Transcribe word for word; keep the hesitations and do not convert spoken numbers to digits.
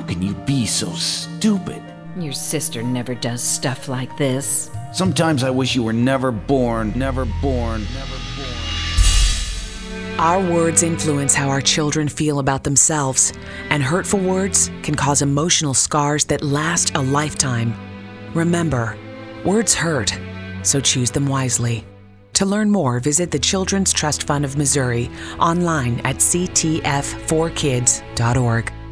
can you be so stupid? Your sister never does stuff like this. Sometimes I wish you were never born, never born, never born. Our words influence how our children feel about themselves, and hurtful words can cause emotional scars that last a lifetime. Remember, words hurt, so choose them wisely. To learn more, visit the Children's Trust Fund of Missouri online at c t f four kids dot org.